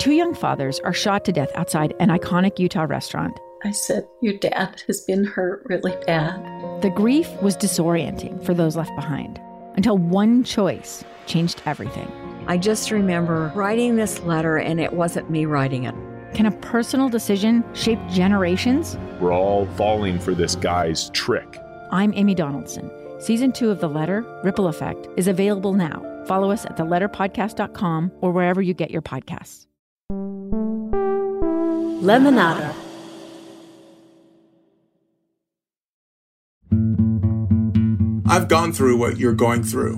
two young fathers are shot to death outside an iconic Utah restaurant. I said, your dad has been hurt really bad. The grief was disorienting for those left behind, until one choice changed everything. I just remember writing this letter, and it wasn't me writing it. Can a personal decision shape generations? We're all falling for this guy's trick. I'm Amy Donaldson. Season 2 of The Letter, Ripple Effect, is available now. Follow us at theletterpodcast.com or wherever you get your podcasts. Lemonada. I've gone through what you're going through.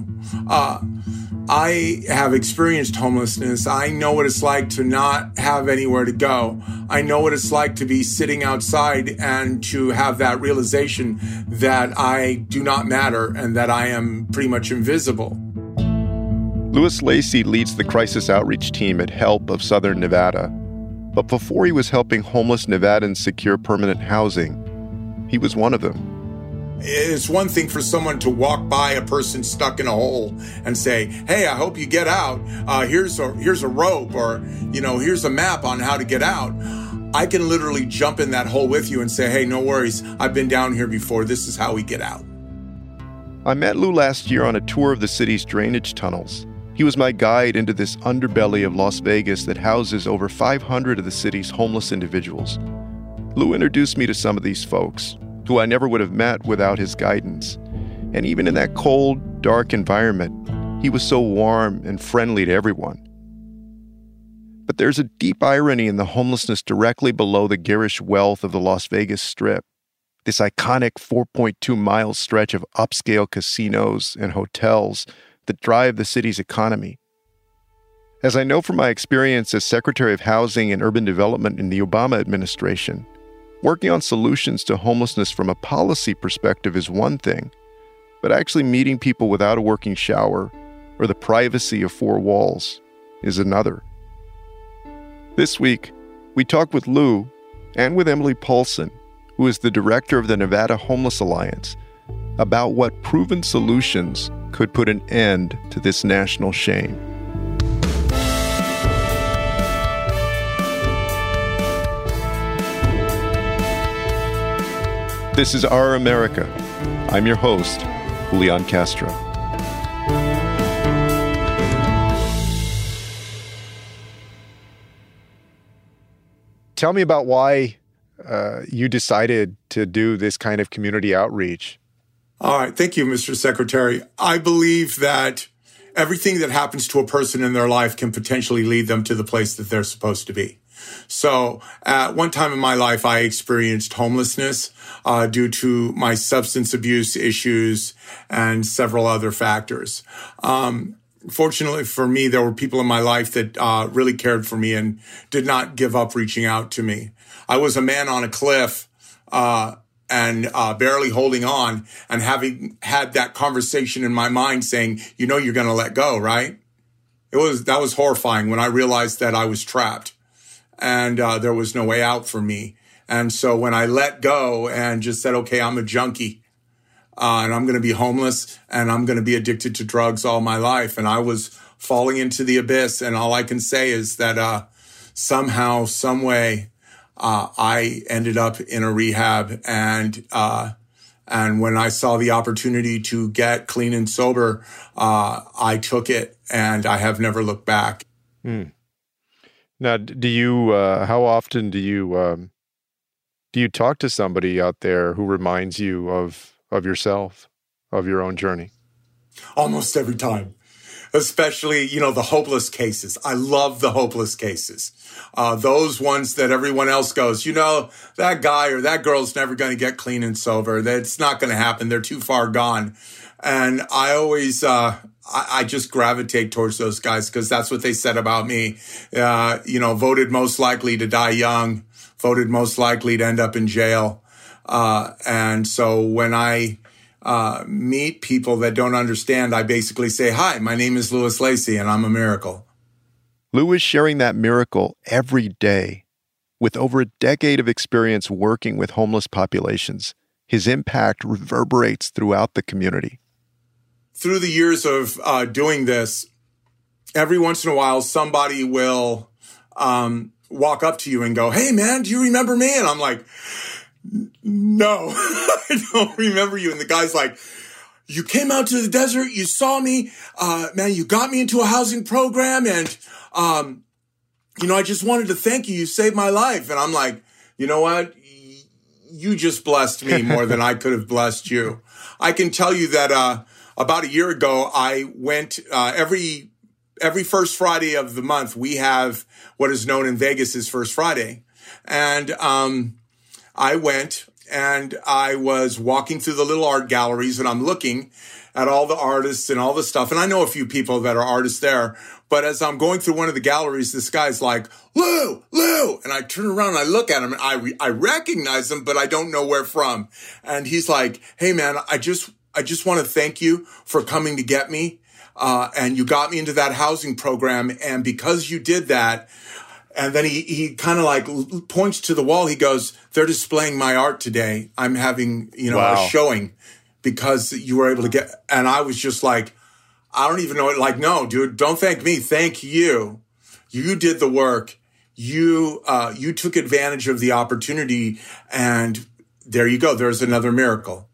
I have experienced homelessness. I know what it's like to not have anywhere to go. I know what it's like to be sitting outside and to have that realization that I do not matter and that I am pretty much invisible. Louis Lacey leads the crisis outreach team at HELP of Southern Nevada. But before he was helping homeless Nevadans secure permanent housing, he was one of them. It's one thing for someone to walk by a person stuck in a hole and say, hey, I hope you get out. Here's a rope, or, here's a map on how to get out. I can literally jump in that hole with you and say, hey, no worries. I've been down here before. This is how we get out. I met Lou last year on a tour of the city's drainage tunnels. He was my guide into this underbelly of Las Vegas that houses over 500 of the city's homeless individuals. Lou introduced me to some of these folks, who I never would have met without his guidance. And even in that cold, dark environment, he was so warm and friendly to everyone. But there's a deep irony in the homelessness directly below the garish wealth of the Las Vegas Strip, this iconic 4.2-mile stretch of upscale casinos and hotels that drive the city's economy. As I know from my experience as Secretary of Housing and Urban Development in the Obama administration, working on solutions to homelessness from a policy perspective is one thing, but actually meeting people without a working shower or the privacy of four walls is another. This week, we talked with Lou and with Emily Paulson, who is the director of the Nevada Homeless Alliance, about what proven solutions could put an end to this national shame. This is Our America. I'm your host, Julian Castro. Tell me about why you decided to do this kind of community outreach. All right. Thank you, Mr. Secretary. I believe that everything that happens to a person in their life can potentially lead them to the place that they're supposed to be. So at one time in my life, I experienced homelessness due to my substance abuse issues and several other factors. Fortunately for me, there were people in my life that really cared for me and did not give up reaching out to me. I was a man on a cliff and barely holding on, and having had that conversation in my mind saying, you're going to let go, right? That was horrifying when I realized that I was trapped. And there was no way out for me. And so when I let go and just said, okay, I'm a junkie, and I'm going to be homeless, and I'm going to be addicted to drugs all my life. And I was falling into the abyss. And all I can say is that somehow, some way, I ended up in a rehab. And when I saw the opportunity to get clean and sober, I took it, and I have never looked back. Now, do you? How often do you talk to somebody out there who reminds you of yourself, of your own journey? Almost every time, especially the hopeless cases. I love the hopeless cases. Those ones that everyone else goes, that guy or that girl's never going to get clean and sober. That's not going to happen. They're too far gone. And I always, I just gravitate towards those guys because that's what they said about me. Voted most likely to die young, voted most likely to end up in jail. And so when I meet people that don't understand, I basically say, hi, my name is Louis Lacey and I'm a miracle. Lou is sharing that miracle every day. With over a decade of experience working with homeless populations, his impact reverberates throughout the community. Through the years of doing this, every once in a while, somebody will walk up to you and go, "Hey, man, do you remember me?" And I'm like, "No, I don't remember you." And the guy's like, "You came out to the desert. You saw me. Man, you got me into a housing program. And, I just wanted to thank you. You saved my life." And I'm like, "You know what? You just blessed me more than I could have blessed you." I can tell you that about a year ago, I went every first Friday of the month, we have what is known in Vegas as First Friday. And I went and I was walking through the little art galleries and I'm looking at all the artists and all the stuff. And I know a few people that are artists there. But as I'm going through one of the galleries, this guy's like, Lou. And I turn around and I look at him and I recognize him, but I don't know where from. And he's like, "Hey, man, I just want to thank you for coming to get me. And you got me into that housing program. And because you did that," and then he kind of like points to the wall. He goes, "They're displaying my art today. I'm having, Wow. a showing because you were able to get," and I was just like, I don't even know it. Like, no, dude, don't thank me. Thank you. You did the work. You took advantage of the opportunity. And there you go. There's another miracle.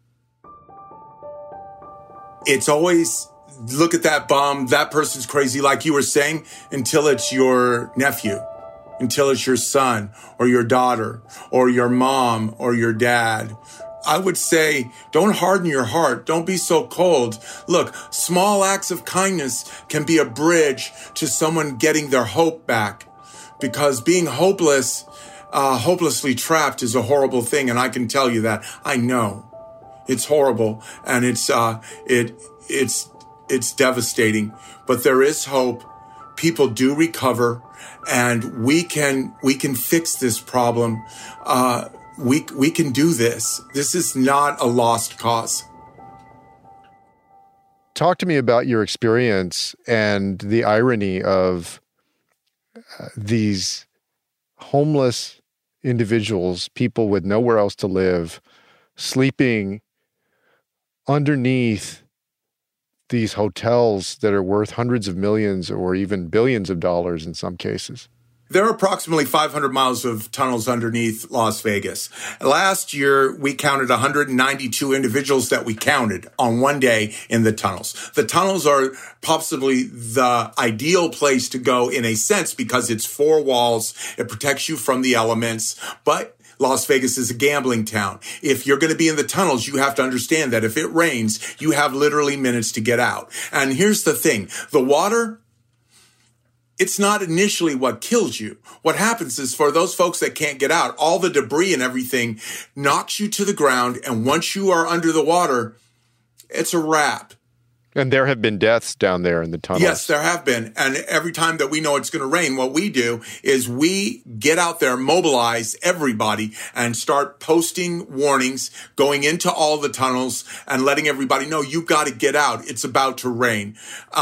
It's always, look at that bum. That person's crazy, like you were saying, until it's your nephew, until it's your son or your daughter or your mom or your dad. I would say, don't harden your heart. Don't be so cold. Look, small acts of kindness can be a bridge to someone getting their hope back, because being hopelessly trapped is a horrible thing. And I can tell you that. I know it's horrible and it's devastating, but there is hope. People do recover and we can fix this problem. We can do this. This is not a lost cause. Talk to me about your experience and the irony of these homeless individuals, people with nowhere else to live, sleeping underneath these hotels that are worth hundreds of millions or even billions of dollars in some cases. There are approximately 500 miles of tunnels underneath Las Vegas. Last year, we counted 192 individuals that we counted on one day in the tunnels. The tunnels are possibly the ideal place to go in a sense because it's four walls. It protects you from the elements, but Las Vegas is a gambling town. If you're going to be in the tunnels, you have to understand that if it rains, you have literally minutes to get out. And here's the thing. The water, it's not initially what kills you. What happens is for those folks that can't get out, all the debris and everything knocks you to the ground. And once you are under the water, it's a wrap. And there have been deaths down there in the tunnels. Yes, there have been. And every time that we know it's going to rain, what we do is we get out there, mobilize everybody, and start posting warnings, going into all the tunnels and letting everybody know you got to get out. It's about to rain.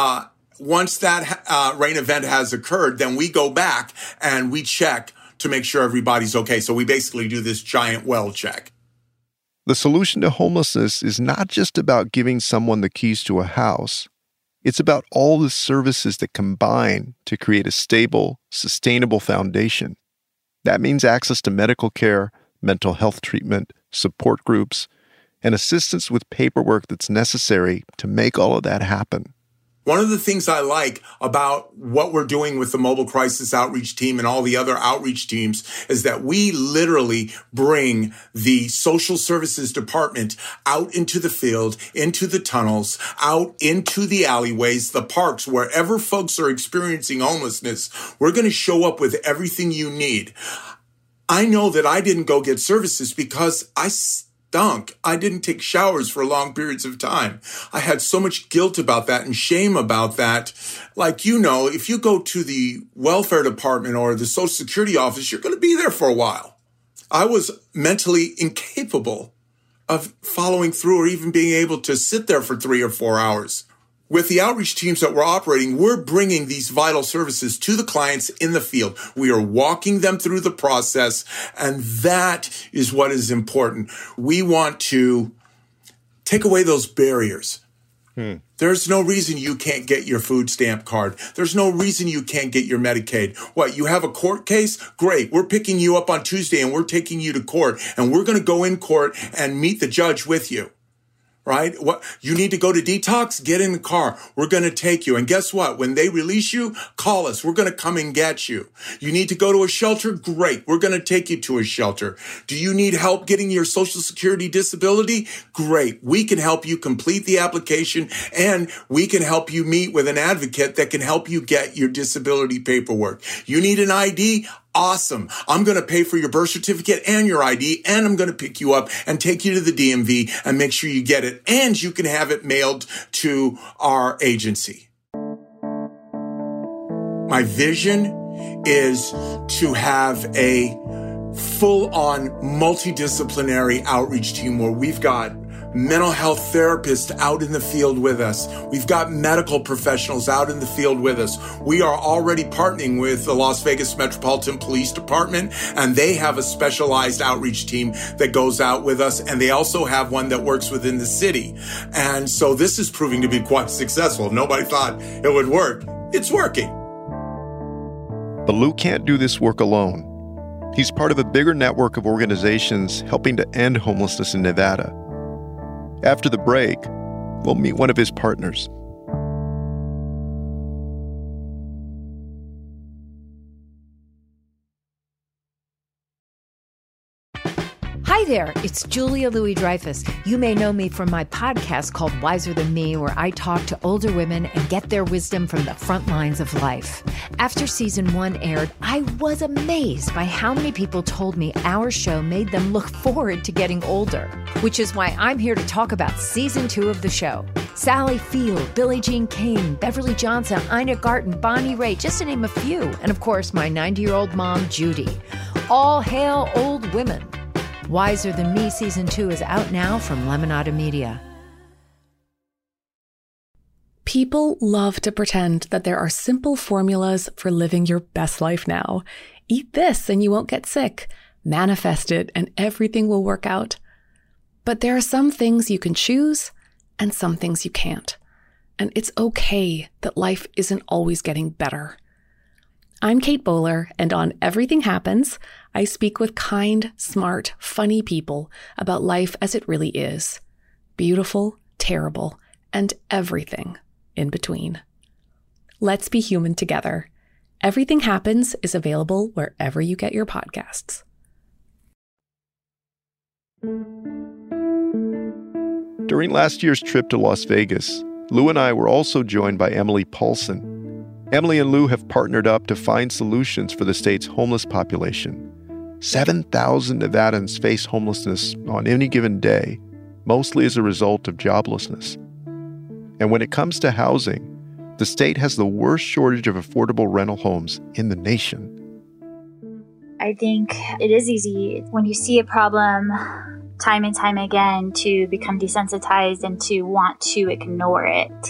Once that rain event has occurred, then we go back and we check to make sure everybody's okay. So we basically do this giant well check. The solution to homelessness is not just about giving someone the keys to a house. It's about all the services that combine to create a stable, sustainable foundation. That means access to medical care, mental health treatment, support groups, and assistance with paperwork that's necessary to make all of that happen. One of the things I like about what we're doing with the Mobile Crisis Outreach Team and all the other outreach teams is that we literally bring the social services department out into the field, into the tunnels, out into the alleyways, the parks, wherever folks are experiencing homelessness. We're going to show up with everything you need. I know that I didn't go get services because I stunk. I didn't take showers for long periods of time. I had so much guilt about that and shame about that. Like, if you go to the welfare department or the Social Security office, you're going to be there for a while. I was mentally incapable of following through or even being able to sit there for 3 or 4 hours. With the outreach teams that we're operating, we're bringing these vital services to the clients in the field. We are walking them through the process, and that is what is important. We want to take away those barriers. There's no reason you can't get your food stamp card. There's no reason you can't get your Medicaid. What, you have a court case? Great. We're picking you up on Tuesday and we're taking you to court and we're going to go in court and meet the judge with you. Right? What, you need to go to detox? Get in the car. We're going to take you. And guess what? When they release you, call us. We're going to come and get you. You need to go to a shelter? Great. We're going to take you to a shelter. Do you need help getting your Social Security disability? Great. We can help you complete the application and we can help you meet with an advocate that can help you get your disability paperwork. You need an ID? Awesome. I'm going to pay for your birth certificate and your ID, and I'm going to pick you up and take you to the DMV and make sure you get it, and you can have it mailed to our agency. My vision is to have a full-on multidisciplinary outreach team where we've got mental health therapists out in the field with us. We've got medical professionals out in the field with us. We are already partnering with the Las Vegas Metropolitan Police Department, and they have a specialized outreach team that goes out with us, and they also have one that works within the city. And so this is proving to be quite successful. Nobody thought it would work. It's working. But Lou can't do this work alone. He's part of a bigger network of organizations helping to end homelessness in Nevada. After the break, we'll meet one of his partners. Hi there, it's Julia Louis-Dreyfus. You may know me from my podcast called Wiser Than Me, where I talk to older women and get their wisdom from the front lines of life. After season 1 aired, I was amazed by how many people told me our show made them look forward to getting older, which is why I'm here to talk about season 2 of the show. Sally Field, Billie Jean King, Beverly Johnson, Ina Garten, Bonnie Raitt, just to name a few. And of course, my 90-year-old mom, Judy. All hail old women. Wiser Than Me Season 2 is out now from Lemonada Media. People love to pretend that there are simple formulas for living your best life now. Eat this and you won't get sick. Manifest it and everything will work out. But there are some things you can choose and some things you can't. And it's okay that life isn't always getting better. I'm Kate Bowler, and on Everything Happens, I speak with kind, smart, funny people about life as it really is. Beautiful, terrible, and everything in between. Let's be human together. Everything Happens is available wherever you get your podcasts. During last year's trip to Las Vegas, Lou and I were also joined by Emily Paulson. Emily and Lou have partnered up to find solutions for the state's homeless population. 7,000 Nevadans face homelessness on any given day, mostly as a result of joblessness. And when it comes to housing, the state has the worst shortage of affordable rental homes in the nation. I think it is easy when you see a problem time and time again to become desensitized and to want to ignore it.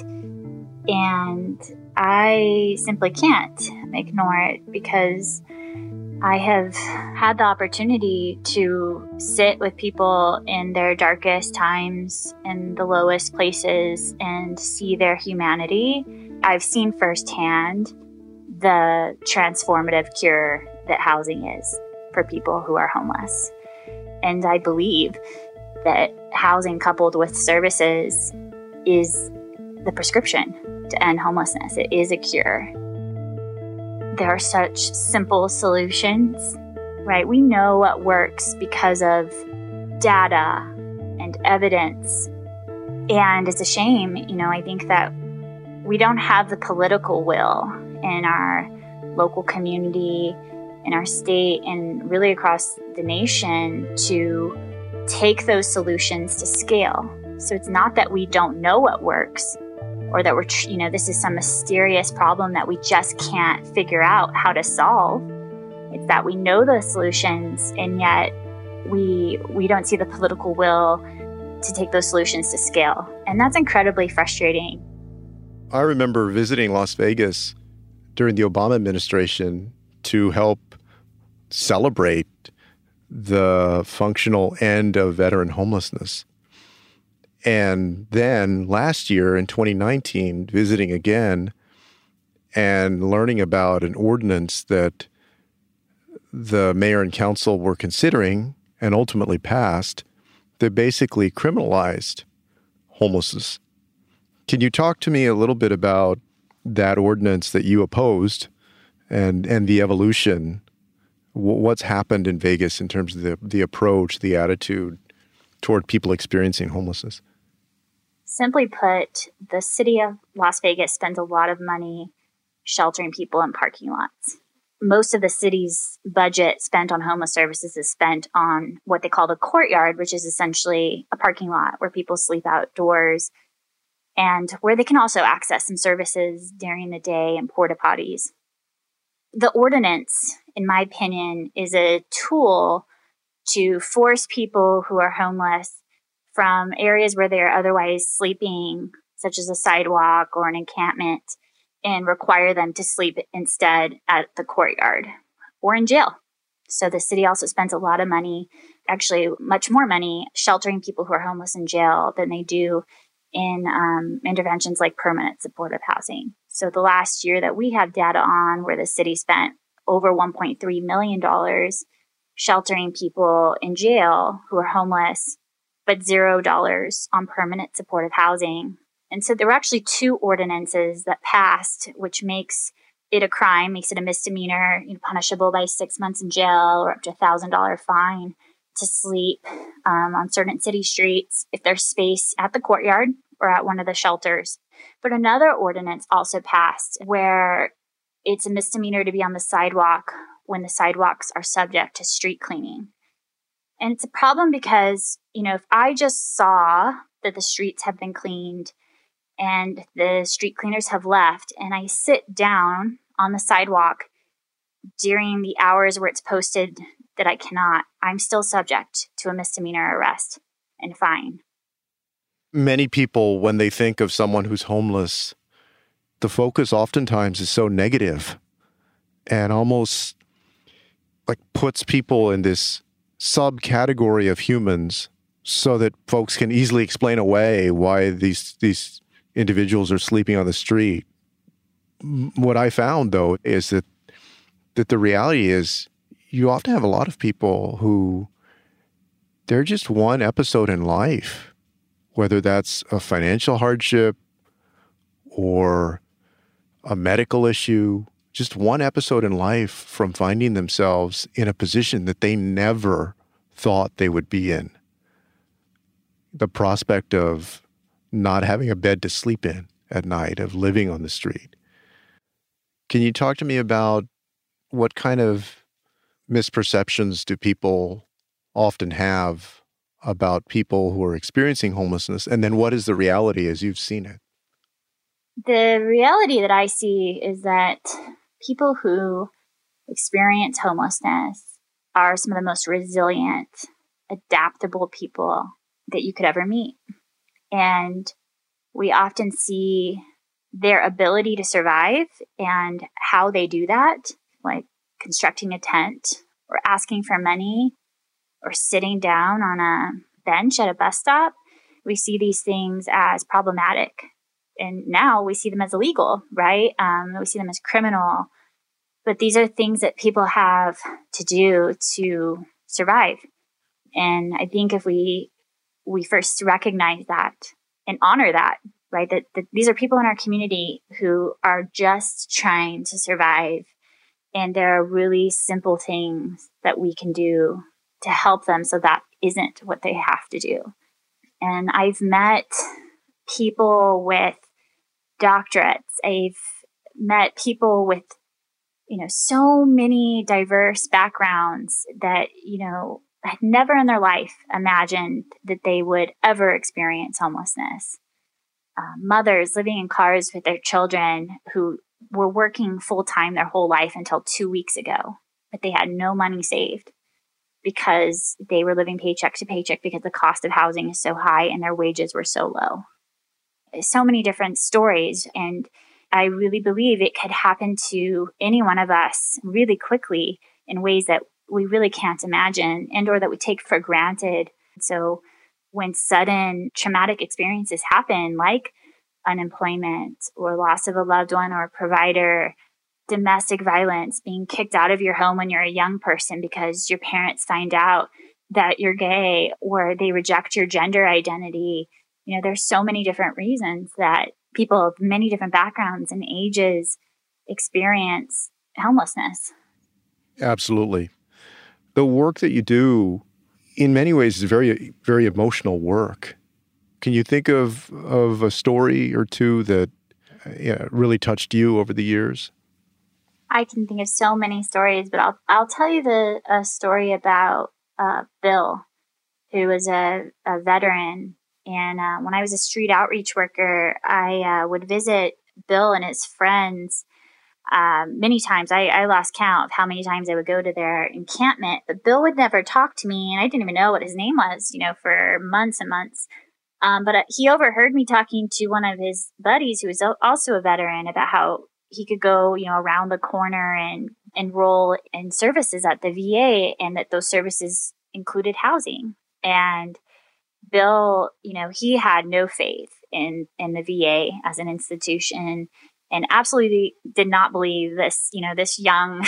And I simply can't ignore it because I have had the opportunity to sit with people in their darkest times, in the lowest places, and see their humanity. I've seen firsthand the transformative cure that housing is for people who are homeless. And I believe that housing coupled with services is the prescription to end homelessness. It is a cure. There are such simple solutions, right? We know what works because of data and evidence. And it's a shame, I think that we don't have the political will in our local community, in our state, and really across the nation to take those solutions to scale. So it's not that we don't know what works, or that this is some mysterious problem that we just can't figure out how to solve. It's that we know the solutions, and yet we don't see the political will to take those solutions to scale. And that's incredibly frustrating. I remember visiting Las Vegas during the Obama administration to help celebrate the functional end of veteran homelessness. And then last year in 2019, visiting again and learning about an ordinance that the mayor and council were considering and ultimately passed that basically criminalized homelessness. Can you talk to me a little bit about that ordinance that you opposed and the evolution? What's happened in Vegas in terms of the approach, the attitude toward people experiencing homelessness? Simply put, the city of Las Vegas spends a lot of money sheltering people in parking lots. Most of the city's budget spent on homeless services is spent on what they call the courtyard, which is essentially a parking lot where people sleep outdoors and where they can also access some services during the day and porta potties. The ordinance, in my opinion, is a tool to force people who are homeless from areas where they're otherwise sleeping, such as a sidewalk or an encampment, and require them to sleep instead at the courtyard or in jail. So the city also spends a lot of money, actually much more money, sheltering people who are homeless in jail than they do in interventions like permanent supportive housing. So the last year that we have data on where the city spent over $1.3 million sheltering people in jail who are homeless, but $0 on permanent supportive housing. And so there were actually two ordinances that passed, which makes it a crime, makes it a misdemeanor, punishable by 6 months in jail or up to $1,000 fine to sleep on certain city streets if there's space at the courtyard or at one of the shelters. But another ordinance also passed where it's a misdemeanor to be on the sidewalk when the sidewalks are subject to street cleaning. And it's a problem because, if I just saw that the streets have been cleaned and the street cleaners have left, and I sit down on the sidewalk during the hours where it's posted that I cannot, I'm still subject to a misdemeanor arrest and fine. Many people, when they think of someone who's homeless, the focus oftentimes is so negative and almost like puts people in this subcategory of humans so that folks can easily explain away why these individuals are sleeping on the street. What I found, though, is that the reality is you often have a lot of people who they're just one episode in life, whether that's a financial hardship or a medical issue, just one episode in life from finding themselves in a position that they never thought they would be in. The prospect of not having a bed to sleep in at night, of living on the street. Can you talk to me about what kind of misperceptions do people often have about people who are experiencing homelessness? And then what is the reality as you've seen it? The reality that I see is that people who experience homelessness are some of the most resilient, adaptable people that you could ever meet. And we often see their ability to survive and how they do that, like constructing a tent or asking for money or sitting down on a bench at a bus stop. We see these things as problematic. And now we see them as illegal, right? We see them as criminal. But these are things that people have to do to survive. And I think if we first recognize that and honor that, right? That these are people in our community who are just trying to survive. And there are really simple things that we can do to help them so that isn't what they have to do. And I've met people with doctorates. I've met people with, so many diverse backgrounds that, had never in their life imagined that they would ever experience homelessness. Mothers living in cars with their children who were working full-time their whole life until 2 weeks ago, but they had no money saved because they were living paycheck to paycheck because the cost of housing is so high and their wages were so low. So many different stories, and I really believe it could happen to any one of us really quickly in ways that we really can't imagine and or that we take for granted. So when sudden traumatic experiences happen, like unemployment or loss of a loved one or a provider, domestic violence, being kicked out of your home when you're a young person because your parents find out that you're gay or they reject your gender identity. You know, there's so many different reasons that people of many different backgrounds and ages experience homelessness. Absolutely. The work that you do in many ways is very, very emotional work. Can you think of a story or two that really touched you over the years? I can think of so many stories, but I'll tell you a story about Bill, who was a veteran. And when I was a street outreach worker, I would visit Bill and his friends many times. I lost count of how many times I would go to their encampment, but Bill would never talk to me, and I didn't even know what his name was, for months and months. But he overheard me talking to one of his buddies who was also a veteran about how he could go, around the corner and enroll in services at the VA, and that those services included housing. And Bill, he had no faith in the VA as an institution, and absolutely did not believe this, this young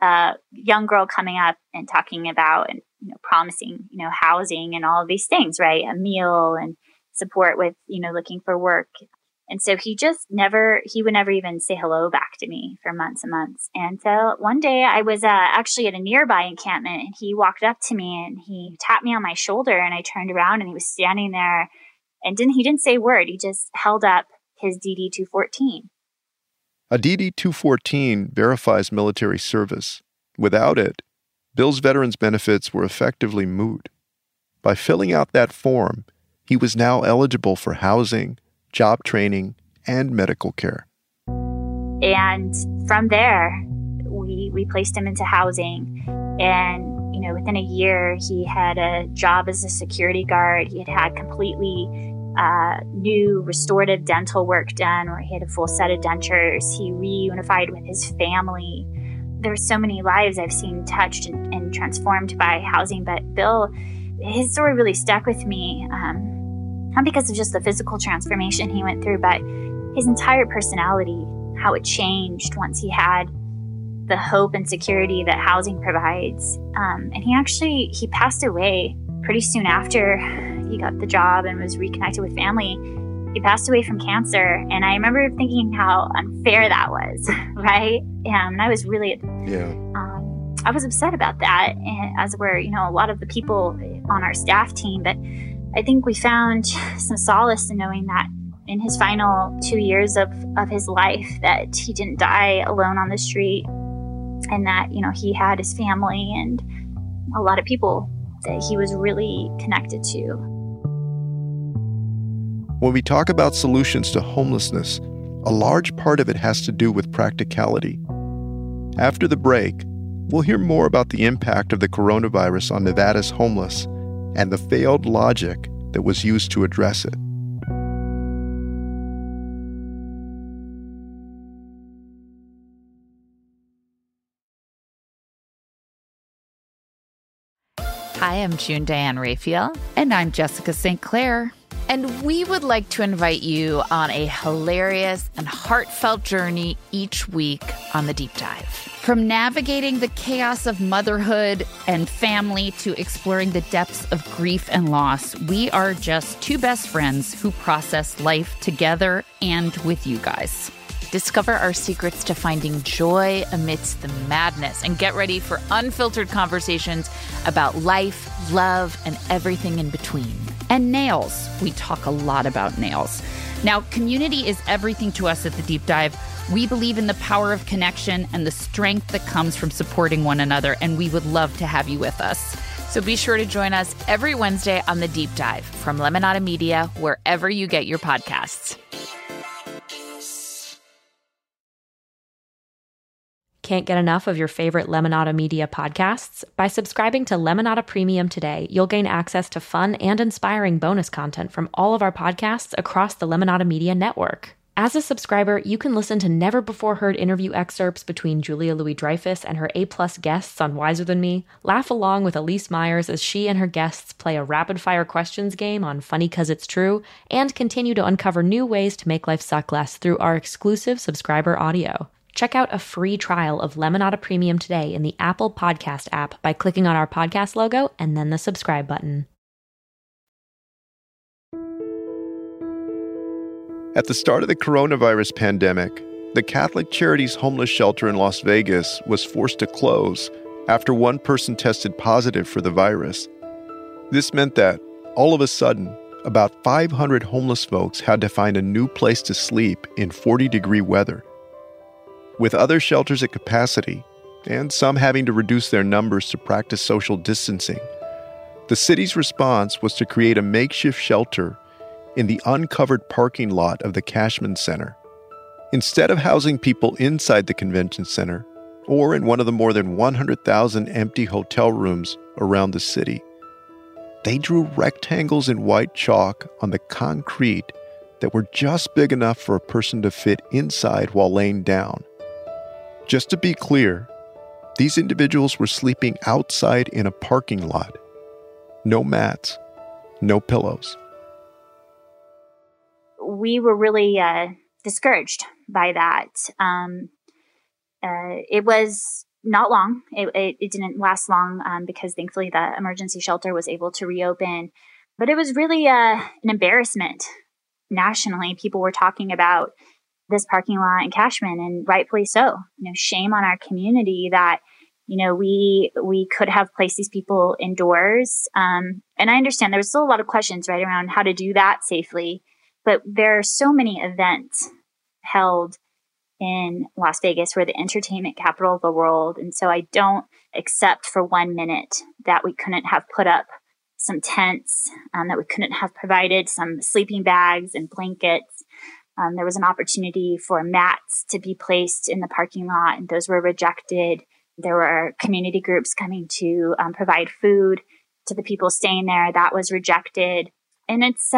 girl coming up and talking about and promising, housing and all of these things, right? A meal and support with, looking for work. And so he would never even say hello back to me for months and months. And so one day I was actually at a nearby encampment, and he walked up to me and he tapped me on my shoulder, and I turned around and he was standing there, and he didn't say a word. He just held up his DD-214. A DD-214 verifies military service. Without it, Bill's veterans benefits were effectively moot. By filling out that form, he was now eligible for housing, job training, and medical care. And from there, we placed him into housing. And, within a year, he had a job as a security guard. He had completely new restorative dental work done, where he had a full set of dentures. He reunified with his family. There were so many lives I've seen touched and transformed by housing. But Bill, his story really stuck with me. Not because of just the physical transformation he went through, but his entire personality, how it changed once he had the hope and security that housing provides. And he passed away pretty soon after he got the job and was reconnected with family. He passed away from cancer. And I remember thinking how unfair that was, right? And I was really, I was upset about that, as were, a lot of the people on our staff team. But I think we found some solace in knowing that in his final 2 years of his life, that he didn't die alone on the street, and that, he had his family and a lot of people that he was really connected to. When we talk about solutions to homelessness, a large part of it has to do with practicality. After the break, we'll hear more about the impact of the coronavirus on Nevada's homeless and the failed logic that was used to address it. Hi, I'm June Diane Raphael. And I'm Jessica St. Clair. And we would like to invite you on a hilarious and heartfelt journey each week on The Deep Dive. From navigating the chaos of motherhood and family to exploring the depths of grief and loss, we are just two best friends who process life together and with you guys. Discover our secrets to finding joy amidst the madness, and get ready for unfiltered conversations about life, love, and everything in between. And nails. We talk a lot about nails. Now, community is everything to us at The Deep Dive. We believe in the power of connection and the strength that comes from supporting one another, and we would love to have you with us. So be sure to join us every Wednesday on The Deep Dive from Lemonada Media, wherever you get your podcasts. Can't get enough of your favorite Lemonada Media podcasts? By subscribing to Lemonada Premium today, you'll gain access to fun and inspiring bonus content from all of our podcasts across the Lemonada Media network. As a subscriber, you can listen to never-before-heard interview excerpts between Julia Louis-Dreyfus and her A-plus guests on Wiser Than Me, laugh along with Elise Myers as she and her guests play a rapid-fire questions game on Funny 'Cause It's True, and continue to uncover new ways to make life suck less through our exclusive subscriber audio. Check out a free trial of Lemonada Premium today in the Apple Podcast app by clicking on our podcast logo and then the subscribe button. At the start of the coronavirus pandemic, the Catholic Charities homeless shelter in Las Vegas was forced to close after one person tested positive for the virus. This meant that, all of a sudden, about 500 homeless folks had to find a new place to sleep in 40-degree weather. With other shelters at capacity, and some having to reduce their numbers to practice social distancing, the city's response was to create a makeshift shelter in the uncovered parking lot of the Cashman Center. Instead of housing people inside the convention center or in one of the more than 100,000 empty hotel rooms around the city, they drew rectangles in white chalk on the concrete that were just big enough for a person to fit inside while laying down. Just to be clear, these individuals were sleeping outside in a parking lot. No mats, no pillows. We were really discouraged by that. It was not long. It didn't last long because thankfully the emergency shelter was able to reopen. But it was really an embarrassment nationally. People were talking about this parking lot in Cashman, and rightfully so. Shame on our community that we could have placed these people indoors. And I understand there was still a lot of questions right around how to do that safely. But there are so many events held in Las Vegas. We're the entertainment capital of the world. And so I don't accept for 1 minute that we couldn't have put up some tents, that we couldn't have provided some sleeping bags and blankets. There was an opportunity for mats to be placed in the parking lot, and those were rejected. There were community groups coming to provide food to the people staying there. That was rejected. And it's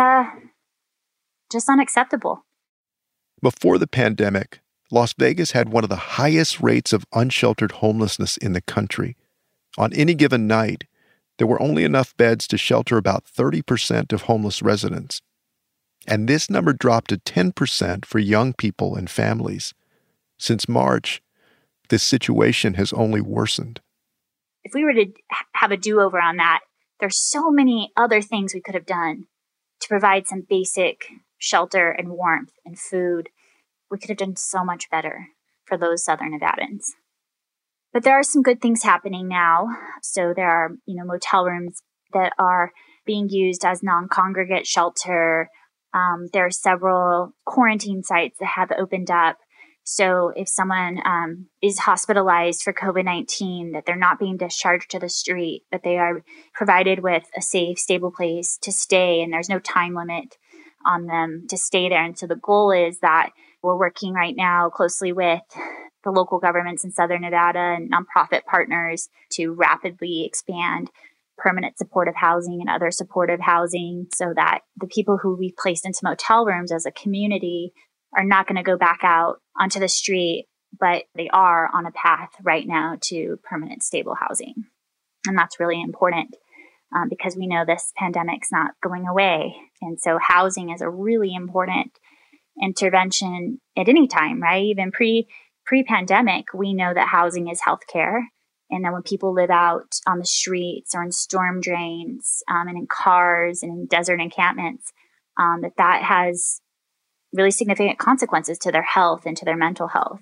just unacceptable. Before the pandemic, Las Vegas had one of the highest rates of unsheltered homelessness in the country. On any given night, there were only enough beds to shelter about 30% of homeless residents. And this number dropped to 10% for young people and families. Since March, this situation has only worsened. If we were to have a do-over on that, there's so many other things we could have done to provide some basic shelter and warmth and food. We could have done so much better for those Southern Nevadans. But there are some good things happening now. So there are, motel rooms that are being used as non-congregate shelter. There are several quarantine sites that have opened up. So if someone is hospitalized for COVID-19, that they're not being discharged to the street, but they are provided with a safe, stable place to stay, and there's no time limit on them to stay there. And so the goal is that we're working right now closely with the local governments in Southern Nevada and nonprofit partners to rapidly expand permanent supportive housing and other supportive housing so that the people who we placed into motel rooms as a community are not going to go back out onto the street, but they are on a path right now to permanent stable housing. And that's really important because we know this pandemic's not going away. And so housing is a really important intervention at any time, right? Even pre-pandemic, we know that housing is healthcare. And then when people live out on the streets or in storm drains and in cars and in desert encampments, that has really significant consequences to their health and to their mental health.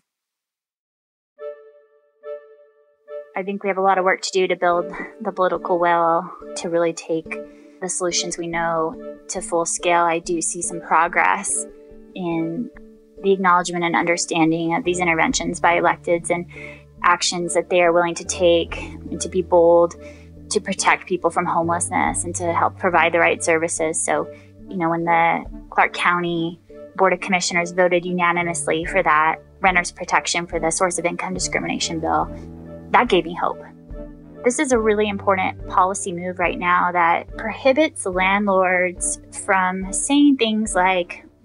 I think we have a lot of work to do to build the political will to really take the solutions we know to full scale. I do see some progress in the acknowledgement and understanding of these interventions by electeds and actions that they are willing to take and to be bold to protect people from homelessness and to help provide the right services. So, when the Clark County Board of Commissioners voted unanimously for that renters protection for the source of income discrimination bill, that gave me hope. This is a really important policy move right now that prohibits landlords from saying things like,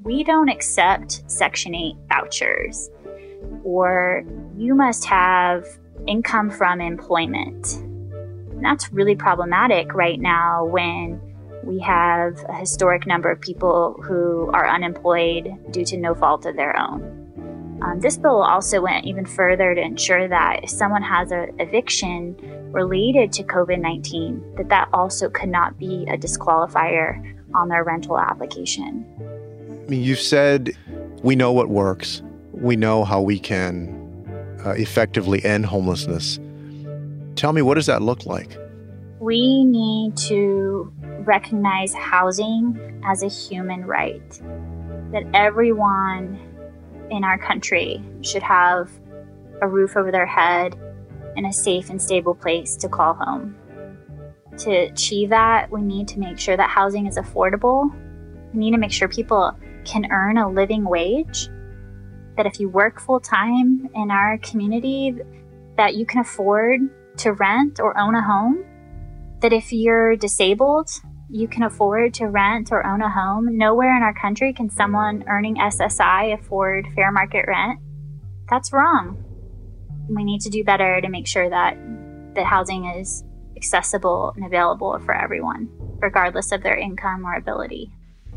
we don't accept Section 8 vouchers, or you must have income from employment. And that's really problematic right now when we have a historic number of people who are unemployed due to no fault of their own. This bill also went even further to ensure that if someone has an eviction related to COVID-19, that also could not be a disqualifier on their rental application. I mean, you've said we know what works. We know how we can effectively end homelessness. Tell me, what does that look like? We need to recognize housing as a human right, that everyone in our country should have a roof over their head and a safe and stable place to call home. To achieve that, we need to make sure that housing is affordable. We need to make sure people can earn a living wage, that if you work full-time in our community, that you can afford to rent or own a home, that if you're disabled, you can afford to rent or own a home. Nowhere in our country can someone earning SSI afford fair market rent. That's wrong. We need to do better to make sure that housing is accessible and available for everyone, regardless of their income or ability.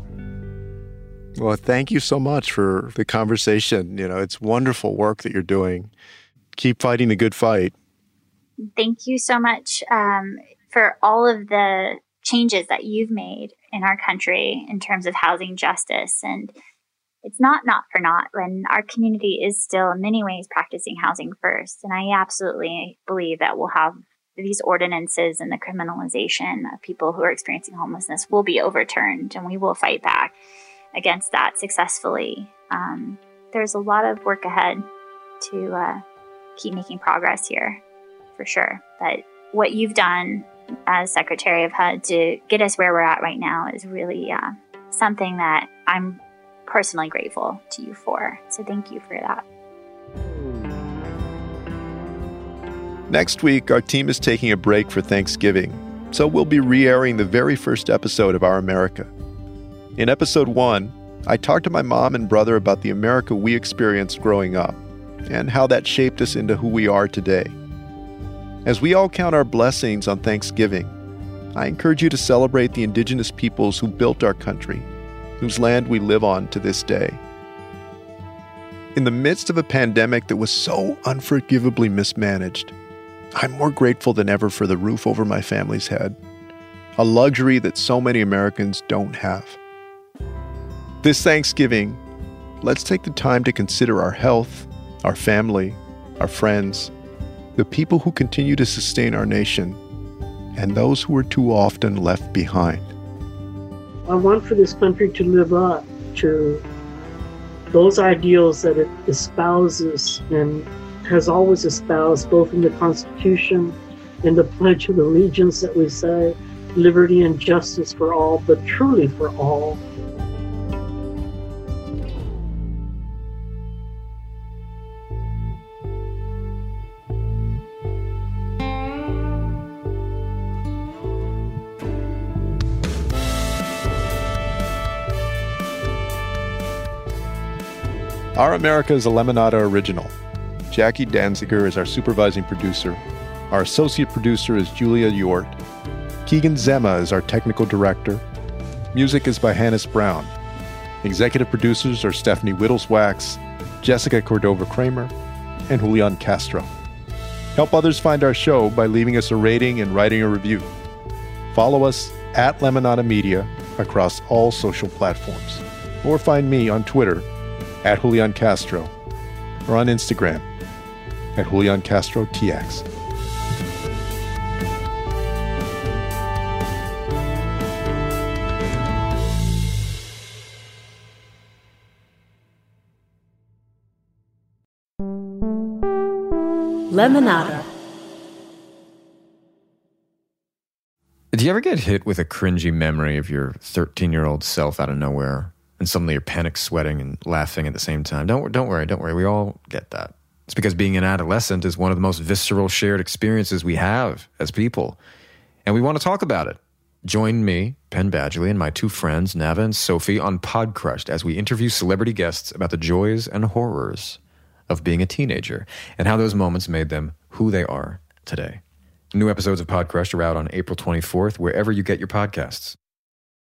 Well, thank you so much for the conversation. It's wonderful work that you're doing. Keep fighting the good fight. Thank you so much for all of the changes that you've made in our country in terms of housing justice. And it's not for naught when our community is still in many ways practicing housing first. And I absolutely believe that we'll have these ordinances and the criminalization of people who are experiencing homelessness will be overturned, and we will fight back against that successfully. There's a lot of work ahead to keep making progress here, for sure. But what you've done as Secretary of HUD to get us where we're at right now is really something that I'm personally grateful to you for. So thank you for that. Next week, our team is taking a break for Thanksgiving, so we'll be re-airing the very first episode of Our America. In episode 1, I talked to my mom and brother about the America we experienced growing up and how that shaped us into who we are today. As we all count our blessings on Thanksgiving, I encourage you to celebrate the indigenous peoples who built our country, whose land we live on to this day. In the midst of a pandemic that was so unforgivably mismanaged, I'm more grateful than ever for the roof over my family's head, a luxury that so many Americans don't have. This Thanksgiving, let's take the time to consider our health, our family, our friends, the people who continue to sustain our nation, and those who are too often left behind. I want for this country to live up to those ideals that it espouses and has always espoused, both in the Constitution and the Pledge of Allegiance that we say, liberty and justice for all, but truly for all. Our America is a Lemonada original. Jackie Danziger is our supervising producer. Our associate producer is Julia Yort. Keegan Zema is our technical director. Music is by Hannes Brown. Executive producers are Stephanie Whittleswax, Jessica Cordova-Kramer, and Julian Castro. Help others find our show by leaving us a rating and writing a review. Follow us at Lemonada Media across all social platforms. Or find me on Twitter at Julian Castro, or on Instagram at Julian Castro TX. Lemonada. Do you ever get hit with a cringy memory of your 13-year-old self out of nowhere, and suddenly you're panic sweating and laughing at the same time? Don't worry. We all get that. It's because being an adolescent is one of the most visceral shared experiences we have as people. And we want to talk about it. Join me, Penn Badgley, and my two friends, Nava and Sophie, on Podcrushed as we interview celebrity guests about the joys and horrors of being a teenager and how those moments made them who they are today. New episodes of Podcrushed are out on April 24th, wherever you get your podcasts.